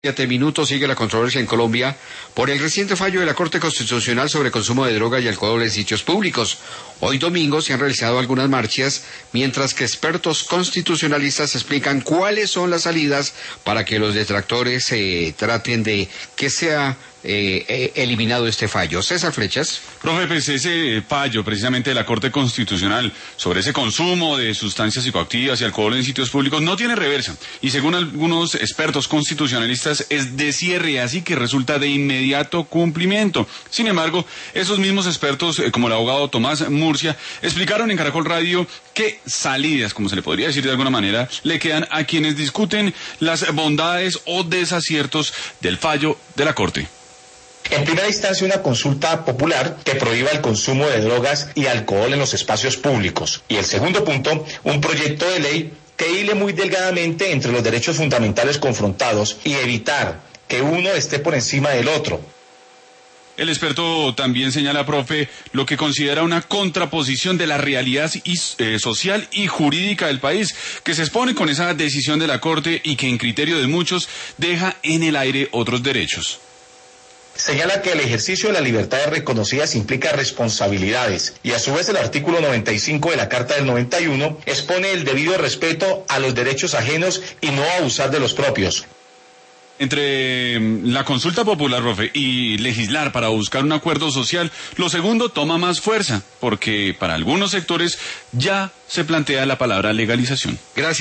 7 minutos. Sigue la controversia en Colombia por el reciente fallo de la Corte Constitucional sobre consumo de droga y alcohol en sitios públicos. Hoy domingo se han realizado algunas marchas, mientras que expertos constitucionalistas explican cuáles son las salidas para que los detractores traten de que sea eliminado este fallo. César Flechas. Profe, pues ese fallo precisamente de la Corte Constitucional sobre ese consumo de sustancias psicoactivas y alcohol en sitios públicos no tiene reversa, y según algunos expertos constitucionalistas es de cierre, así que resulta de inmediato cumplimiento. Sin embargo, esos mismos expertos, como el abogado Tomás Murcia, explicaron en Caracol Radio qué salidas, como se le podría decir de alguna manera, le quedan a quienes discuten las bondades o desaciertos del fallo de la Corte. En primera instancia, una consulta popular que prohíba el consumo de drogas y alcohol en los espacios públicos. Y el segundo punto, un proyecto de ley que hile muy delgadamente entre los derechos fundamentales confrontados y evitar que uno esté por encima del otro. El experto también señala, profe, lo que considera una contraposición de la realidad social y jurídica del país, que se expone con esa decisión de la Corte y que en criterio de muchos deja en el aire otros derechos. Señala que el ejercicio de las libertades reconocidas implica responsabilidades y a su vez el artículo 95 de la Carta del 91 expone el debido respeto a los derechos ajenos y no abusar de los propios. Entre la consulta popular, profe, y legislar para buscar un acuerdo social, lo segundo toma más fuerza, porque para algunos sectores ya se plantea la palabra legalización. Gracias.